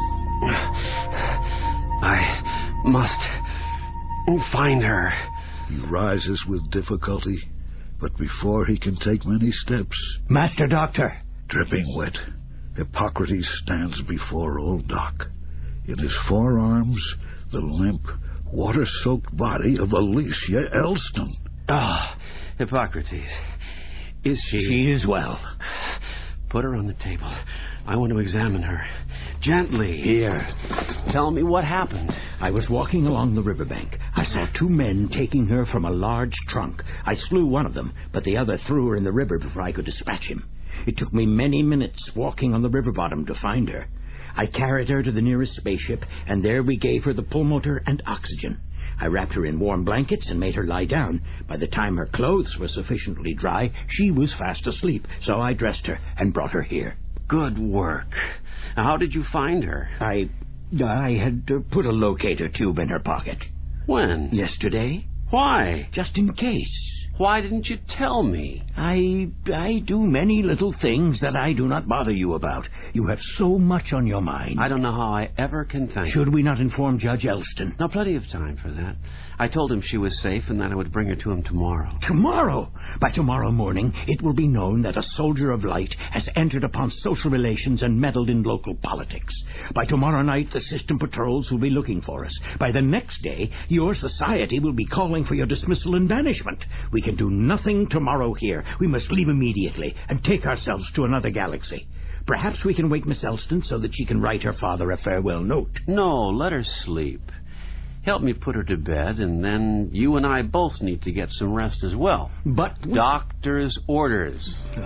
I must find her. He rises with difficulty, but before he can take many steps... Master Doctor! Dripping wet, Hippocrates stands before old Doc. In his forearms, the limp, water-soaked body of Alicia Elston. Ah, Hippocrates. Is she... She is well. Put her on the table. I want to examine her. Gently. Here. Tell me what happened. I was walking along the riverbank. I saw two men taking her from a large trunk. I slew one of them, but the other threw her in the river before I could dispatch him. It took me many minutes walking on the river bottom to find her. I carried her to the nearest spaceship, and there we gave her the pulmotor and oxygen. I wrapped her in warm blankets and made her lie down. By the time her clothes were sufficiently dry, she was fast asleep, so I dressed her and brought her here. Good work. Now, how did you find her? I had put a locator tube in her pocket. When? Yesterday. Why? Just in case. Why didn't you tell me? I do many little things that I do not bother you about. You have so much on your mind. I don't know how I ever can thank you. Should we not inform Judge Elston? Now, plenty of time for that. I told him she was safe and that I would bring her to him tomorrow. Tomorrow? By tomorrow morning, it will be known that a soldier of light has entered upon social relations and meddled in local politics. By tomorrow night, the system patrols will be looking for us. By the next day, your society will be calling for your dismissal and banishment. We can do nothing tomorrow here. We must leave immediately and take ourselves to another galaxy. Perhaps we can wake Miss Elston so that she can write her father a farewell note. No, let her sleep. Help me put her to bed, and then you and I both need to get some rest as well. But... Doctor's orders.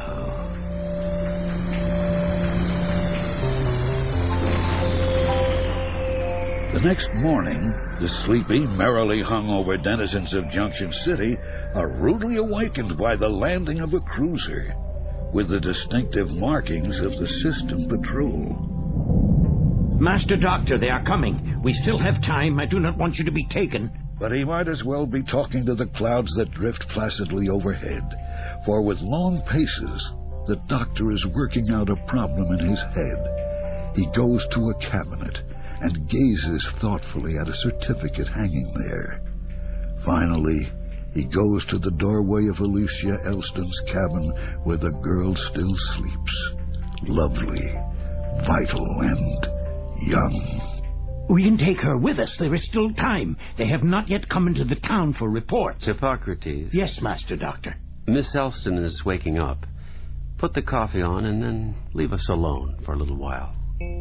The next morning, the sleepy, merrily hungover denizens of Junction City are rudely awakened by the landing of a cruiser with the distinctive markings of the system patrol. Master Doctor, they are coming. We still have time. I do not want you to be taken. But he might as well be talking to the clouds that drift placidly overhead, for with long paces, the doctor is working out a problem in his head. He goes to a cabinet and gazes thoughtfully at a certificate hanging there. Finally, he goes to the doorway of Alicia Elston's cabin where the girl still sleeps, lovely, vital, and young. We can take her with us. There is still time. They have not yet come into the town for reports. Hippocrates. Yes, Master Doctor. Miss Elston is waking up. Put the coffee on and then leave us alone for a little while.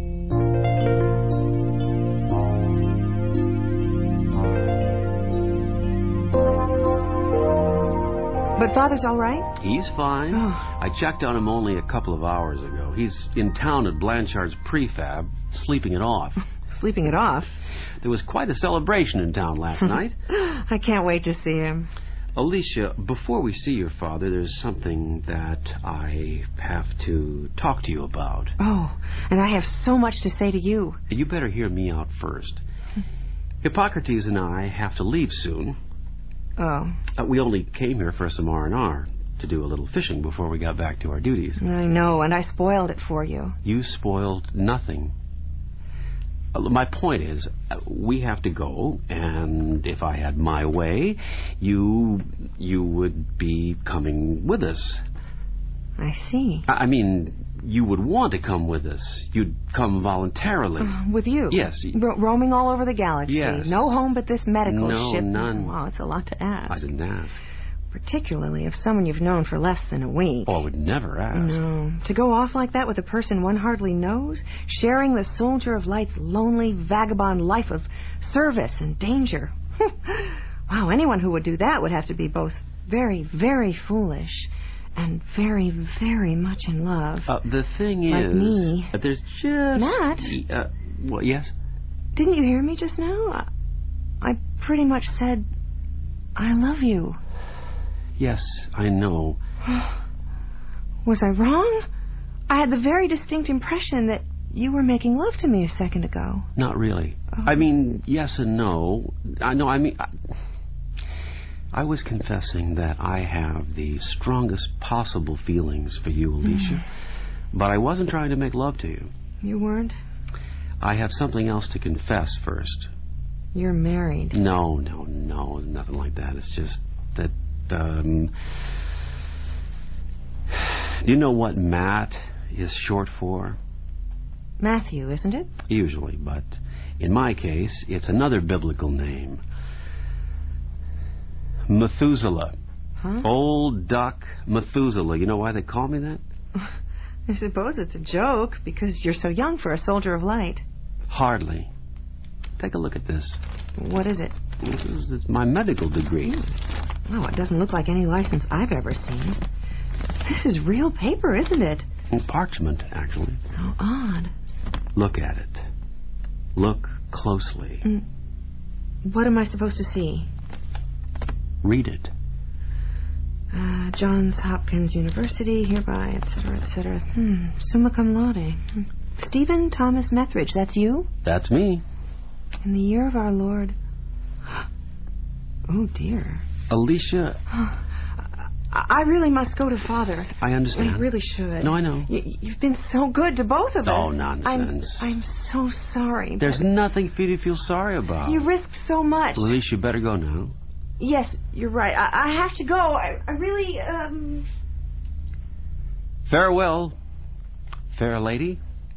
But Father's all right? He's fine. Oh. I checked on him only a couple of hours ago. He's in town at Blanchard's prefab, sleeping it off. Sleeping it off? There was quite a celebration in town last night. I can't wait to see him. Alicia, before we see your father, there's something that I have to talk to you about. Oh, and I have so much to say to you. You better hear me out first. Hippocrates and I have to leave soon. Oh. We only came here for some R&R, to do a little fishing before we got back to our duties. I know, and I spoiled it for you. You spoiled nothing. My point is, we have to go, and if I had my way, you would be coming with us. I see. I mean, you would want to come with us. You'd come voluntarily. With you? Yes. Roaming all over the galaxy. Yes. No home but this medical ship. No, none. Wow, it's a lot to ask. I didn't ask. Particularly if someone you've known for less than a week. Oh, I would never ask. No. To go off like that with a person one hardly knows, sharing the Soldier of Light's lonely, vagabond life of service and danger. Wow, anyone who would do that would have to be both very, very foolish and very, very much in love. The thing like is... me. There's just... Matt? Well, yes? Didn't you hear me just now? I pretty much said, I love you. Yes, I know. Was I wrong? I had the very distinct impression that you were making love to me a second ago. Not really. Oh. I mean, yes and no. I was confessing that I have the strongest possible feelings for you, Alicia. But I wasn't trying to make love to you. You weren't? I have something else to confess first. You're married. No, nothing like that. It's just that, do you know what Matt is short for? Matthew, isn't it? Usually, but in my case, it's another biblical name. Methuselah. Huh? Old Duck Methuselah. You know why they call me that? I suppose it's a joke, because you're so young for a soldier of light. Hardly. Take a look at this. What is it? It's my medical degree. Oh, it doesn't look like any license I've ever seen. This is real paper, isn't it? Parchment, actually. How odd. Look at it. Look closely. What am I supposed to see? Read it. Johns Hopkins University, hereby, etc., etc. Summa cum laude. Stephen Thomas Methridge, that's you? That's me. In the year of our Lord... Oh, dear. Alicia... I really must go to Father. I understand. I really should. No, I know. You've been so good to both of us. Oh, nonsense. I'm so sorry. There's nothing for you to feel sorry about. You risked so much. Well, Alicia, you better go now. Yes, you're right. I have to go. I really, Farewell, fair lady.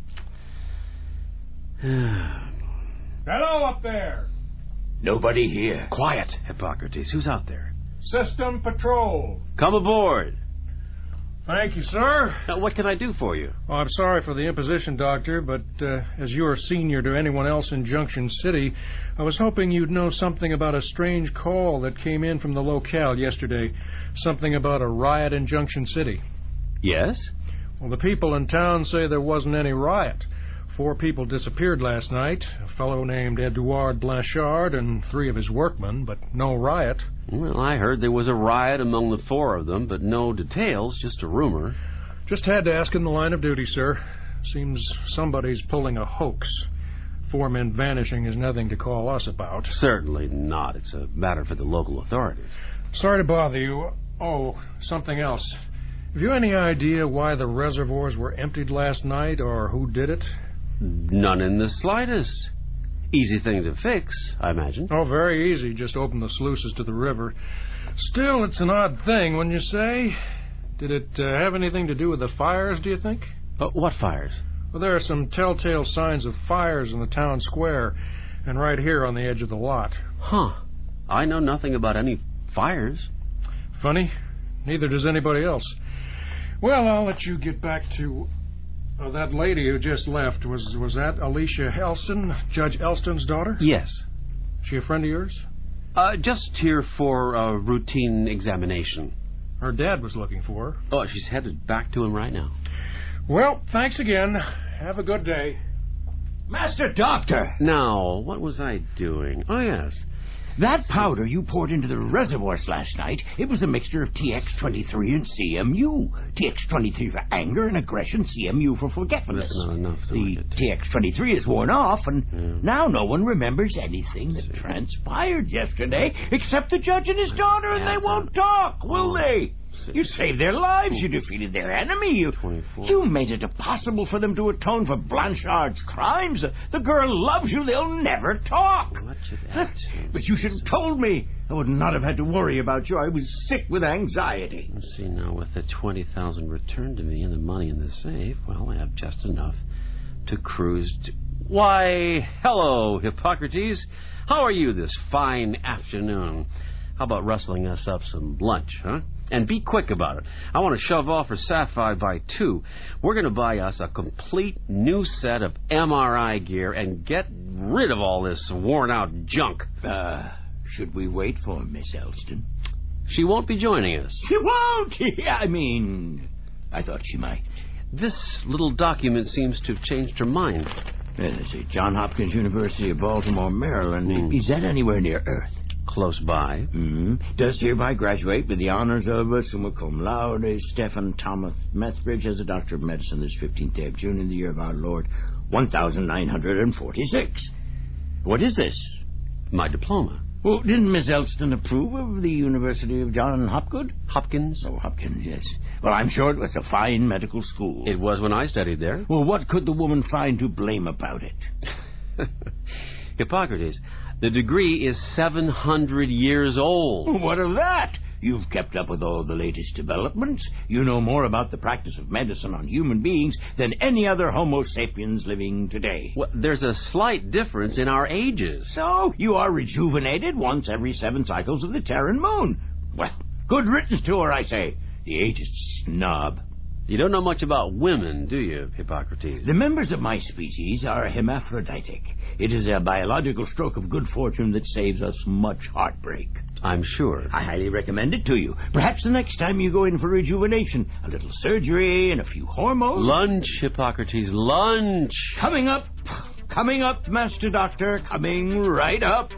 Hello up there. Nobody here. Quiet, Hippocrates. Who's out there? System Patrol. Come aboard. Thank you, sir. What can I do for you? Oh, I'm sorry for the imposition, Doctor, but as you're senior to anyone else in Junction City, I was hoping you'd know something about a strange call that came in from the locale yesterday. Something about a riot in Junction City. Yes? Well, the people in town say there wasn't any riot. 4 people disappeared last night. A fellow named Edouard Blanchard and 3 of his workmen, but no riot. Well, I heard there was a riot among the 4 of them, but no details, just a rumor. Just had to ask in the line of duty, sir. Seems somebody's pulling a hoax. 4 men vanishing is nothing to call us about. Certainly not. It's a matter for the local authorities. Sorry to bother you. Oh, something else. Have you any idea why the reservoirs were emptied last night, or who did it? None in the slightest. Easy thing to fix, I imagine. Oh, very easy. Just open the sluices to the river. Still, it's an odd thing, wouldn't you say? Did it have anything to do with the fires, do you think? What fires? Well, there are some telltale signs of fires in the town square, and right here on the edge of the lot. Huh. I know nothing about any fires. Funny. Neither does anybody else. Well, I'll let you get back to... Oh, that lady who just left, was that Alicia Elston, Judge Elston's daughter? Yes. She a friend of yours? Just here for a routine examination. Her dad was looking for her. Oh, she's headed back to him right now. Well, thanks again. Have a good day. Master Doctor! Now, what was I doing? Oh, yes. That powder you poured into the reservoirs last night, it was a mixture of TX-23 and CMU. TX-23 for anger and aggression, CMU for forgetfulness. That's not enough. The TX-23 is worn off, and now no one remembers anything that transpired yesterday, except the judge and his daughter, and they won't talk, will they? You saved their lives. You defeated their enemy. You made it impossible for them to atone for Blanchard's crimes. The girl loves you. They'll never talk. But you should have told me. I would not have had to worry about you. I was sick with anxiety. Let's see now, with the 20,000 returned to me and the money in the safe, well, I have just enough to cruise to... Why, hello, Hippocrates. How are you this fine afternoon? How about rustling us up some lunch, huh? And be quick about it. I want to shove off for Sapphire by 2. We're going to buy us a complete new set of MRI gear and get rid of all this worn-out junk. Should we wait for Miss Elston? She won't be joining us. She won't! I mean, I thought she might. This little document seems to have changed her mind. Let's see, Johns Hopkins University of Baltimore, Maryland. Is that anywhere near Earth? Close by. Does hereby graduate with the honors of summa cum laude, Stephen Thomas Methbridge, as a Doctor of Medicine this 15th day of June in the year of our Lord, 1946. What is this? My diploma. Well, didn't Miss Elston approve of the University of Johns Hopkins? Oh, Hopkins, yes. Well, I'm sure it was a fine medical school. It was when I studied there. Well, what could the woman find to blame about it? Hippocrates, the degree is 700 years old. What of that? You've kept up with all the latest developments. You know more about the practice of medicine on human beings than any other Homo sapiens living today. Well, there's a slight difference in our ages. So, you are rejuvenated once every 7 cycles of the Terran moon. Well, good riddance to her, I say. The ageist snob. You don't know much about women, do you, Hippocrates? The members of my species are hermaphroditic. It is a biological stroke of good fortune that saves us much heartbreak. I'm sure. I highly recommend it to you. Perhaps the next time you go in for rejuvenation, a little surgery and a few hormones. Lunch, Hippocrates, lunch. Coming up, Master Doctor, coming right up.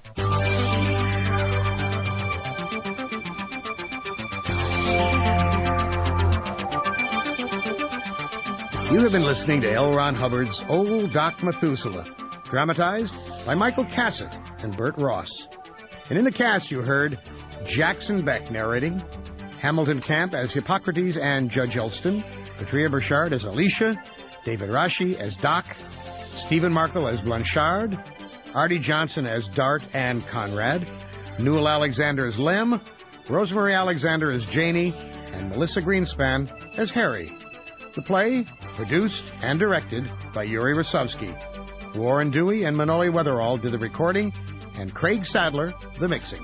You have been listening to L. Ron Hubbard's Old Doc Methuselah, dramatized by Michael Cassett and Burt Ross. And in the cast you heard Jackson Beck narrating, Hamilton Camp as Hippocrates and Judge Elston, Patria Burchard as Alicia, David Rashi as Doc, Stephen Markle as Blanchard, Artie Johnson as Dart and Conrad, Newell Alexander as Lem, Rosemary Alexander as Janie, and Melissa Greenspan as Harry. The play, produced and directed by Yuri Rosovsky. Warren Dewey and Manoli Weatherall did the recording, and Craig Sadler, the mixing.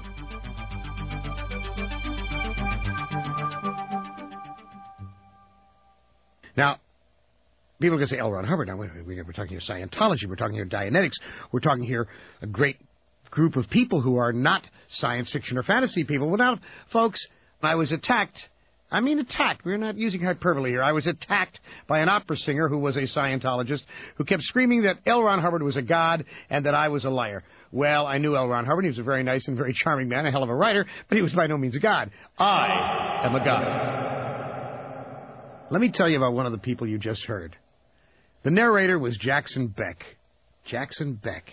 Now, people are going to say, L. Ron Hubbard, now we're talking here Scientology, we're talking here Dianetics, we're talking here a great group of people who are not science fiction or fantasy people. Well, now, folks, I was attacked. We're not using hyperbole here. I was attacked by an opera singer who was a Scientologist who kept screaming that L. Ron Hubbard was a god and that I was a liar. Well, I knew L. Ron Hubbard. He was a very nice and very charming man, a hell of a writer, but he was by no means a god. I am a god. Let me tell you about one of the people you just heard. The narrator was Jackson Beck. Jackson Beck.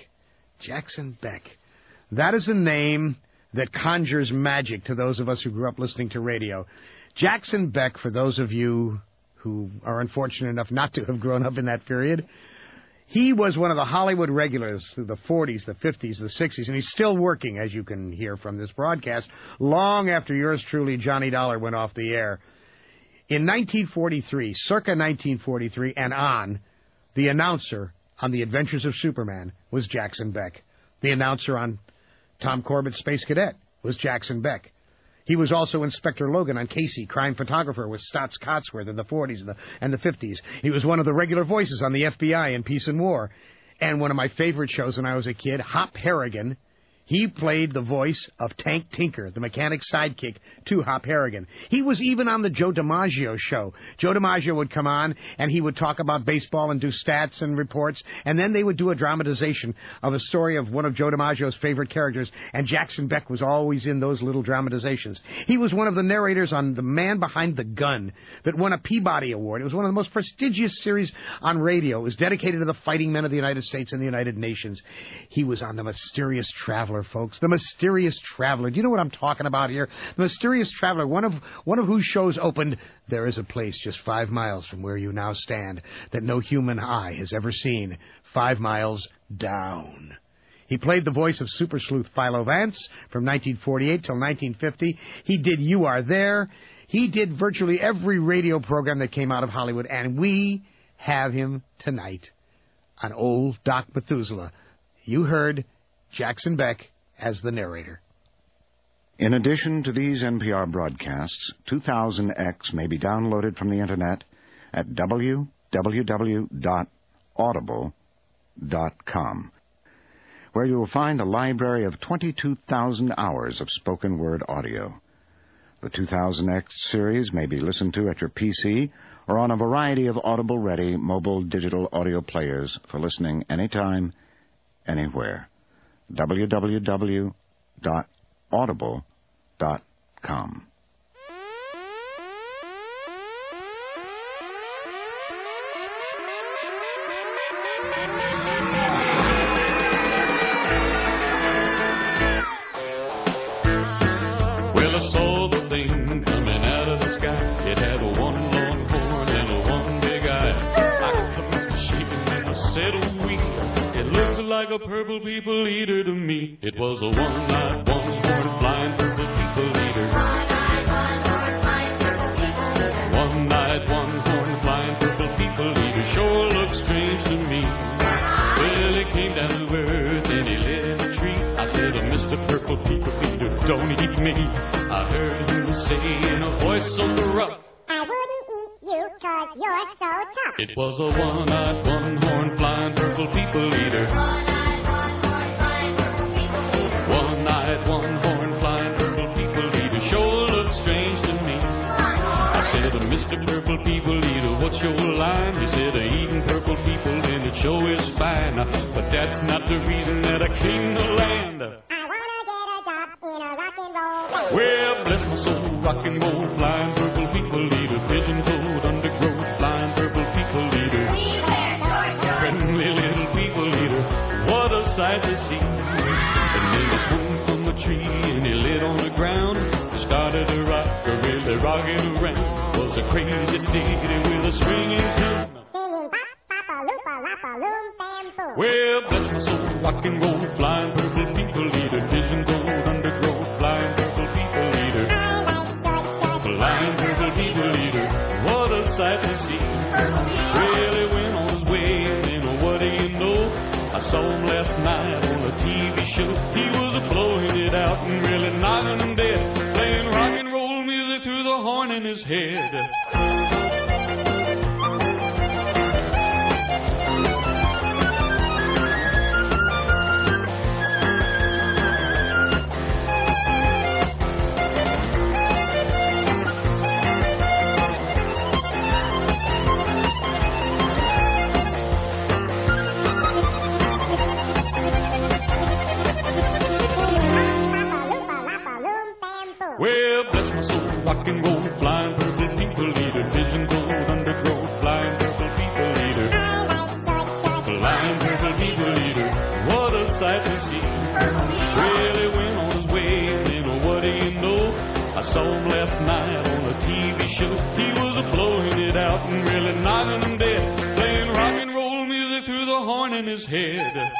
That is a name that conjures magic to those of us who grew up listening to radio. Jackson Beck, for those of you who are unfortunate enough not to have grown up in that period, he was one of the Hollywood regulars through the 40s, the 50s, the 60s, and he's still working, as you can hear from this broadcast, long after yours truly, Johnny Dollar, went off the air. In 1943, circa 1943 and on, the announcer on The Adventures of Superman was Jackson Beck. The announcer on Tom Corbett's Space Cadet was Jackson Beck. He was also Inspector Logan on Casey, crime photographer with Stotts Cotsworth in the 40s and the 50s. He was one of the regular voices on the FBI in Peace and War. And one of my favorite shows when I was a kid, Hop Harrigan, he played the voice of Tank Tinker, the mechanic's sidekick to Hop Harrigan. He was even on the Joe DiMaggio show. Joe DiMaggio would come on, and he would talk about baseball and do stats and reports, and then they would do a dramatization of a story of one of Joe DiMaggio's favorite characters, and Jackson Beck was always in those little dramatizations. He was one of the narrators on The Man Behind the Gun that won a Peabody Award. It was one of the most prestigious series on radio. It was dedicated to the fighting men of the United States and the United Nations. He was on The Mysterious Traveler, folks. The Mysterious Traveler. Do you know what I'm talking about here? The Mysterious Traveler, one of whose shows opened, "There is a place just 5 miles from where you now stand that no human eye has ever seen. 5 miles down." He played the voice of super sleuth Philo Vance from 1948 till 1950. He did You Are There. He did virtually every radio program that came out of Hollywood, and we have him tonight on Old Doc Methuselah. You heard Jackson Beck as the narrator. In addition to these NPR broadcasts, 2000X may be downloaded from the Internet at www.audible.com, where you will find a library of 22,000 hours of spoken word audio. The 2000X series may be listened to at your PC or on a variety of Audible-ready mobile digital audio players for listening anytime, anywhere. www.audible.com. Well, I saw the thing coming out of the sky. It had one long horn and one big eye. I commenced shaking and I said, oh, wee. It looks like a purple people eater to me. It was a one-eyed, one-horn, flying purple people eater. One-eyed, one-horn, flying purple people eater. Sure looks strange to me. Well, he came down to earth and he lit in a tree. I said, oh, Mr. Purple People Eater, don't eat me. I heard him say in a voice so rough, I wouldn't eat you 'cause you're so tough. it was a one-eyed, one-horn, flying purple people eater. One-eyed, one-horn, flying purple people eater. One-eyed, one-horn, flying purple people eater. Sure looks strange to me. I said, Mr. Purple People Eater, what's your line? He said, eating purple people, and it sure is fine. But that's not the reason that I came to land. Well, bless my soul, rock and roll, flying purple people eater, pigeon-toed, undergrowth, flying purple people eater. Friendly little people eater, what a sight to see. And then he swung from the tree and he lit on the ground. Started to rock, really rocking around. Was a crazy ditty with a swinging tune. Well, bless my soul, rock and roll, flying purple people eater, pigeon-toed, undergrowth, flying purple people eater. Flying purple people eater, what a sight to see. Well, he went on his way, and then what do you know? I saw him last night on a TV show. He was blowing it out and really knocking them dead, playing rock and roll music through the horn in his head. Well, bless my soul, rock and roll, flying purple people eater, pigeon-toed, undergrowth, flying purple people eater. Flying purple people eater, what a sight to see. Well, he went on his way, and then what do you know? I saw him last night on a TV show. He was blowing it out and really knocking them dead, playing rock and roll music through the horn in his head.